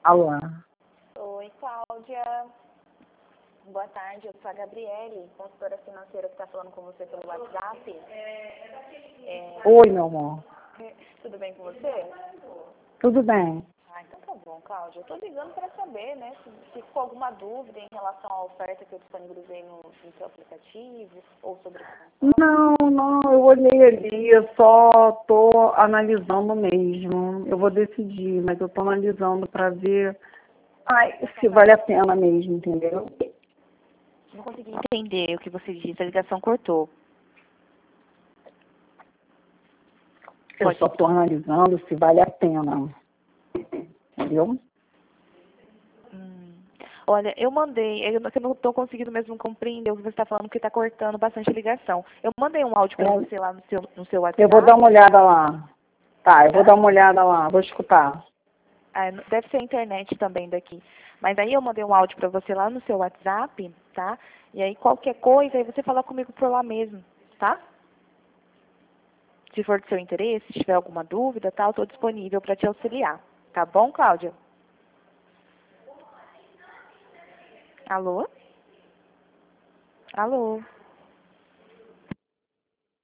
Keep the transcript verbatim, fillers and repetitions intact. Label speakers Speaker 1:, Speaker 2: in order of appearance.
Speaker 1: Alô?
Speaker 2: Oi, Cláudia. Boa tarde, eu sou a Gabriele, consultora financeira que está falando com você pelo WhatsApp. É,
Speaker 1: Oi, meu amor.
Speaker 2: Tudo bem com você?
Speaker 1: Tudo bem?
Speaker 2: Ah, então tá bom, Cláudia. Eu tô ligando para saber, né, se, se ficou alguma dúvida em relação à oferta que eu disponibilizei no, no seu aplicativo ou sobre...
Speaker 1: Não, não, eu olhei ali, eu só tô analisando mesmo. Eu vou decidir, mas eu tô analisando para ver ai, se vale a pena mesmo, entendeu?
Speaker 2: Não consegui entender o que você disse, a ligação cortou.
Speaker 1: Eu
Speaker 2: Pode.
Speaker 1: só tô analisando se vale a pena, entendeu?
Speaker 2: Hum. Olha, eu mandei, eu não eu não estou conseguindo mesmo compreender o que você está falando, porque está cortando bastante a ligação. Eu mandei um áudio para
Speaker 1: É,
Speaker 2: você lá no seu, no seu WhatsApp.
Speaker 1: eu vou dar uma olhada lá. Tá, eu vou dar uma olhada lá, vou escutar.
Speaker 2: Ah, deve ser a internet também daqui. Mas aí eu mandei um áudio para você lá no seu WhatsApp, tá? E aí qualquer coisa, aí você fala comigo por lá mesmo, tá? Se for do seu interesse, se tiver alguma dúvida, tá? Eu estou disponível para te auxiliar. Tá bom, Cláudia? Alô? Alô?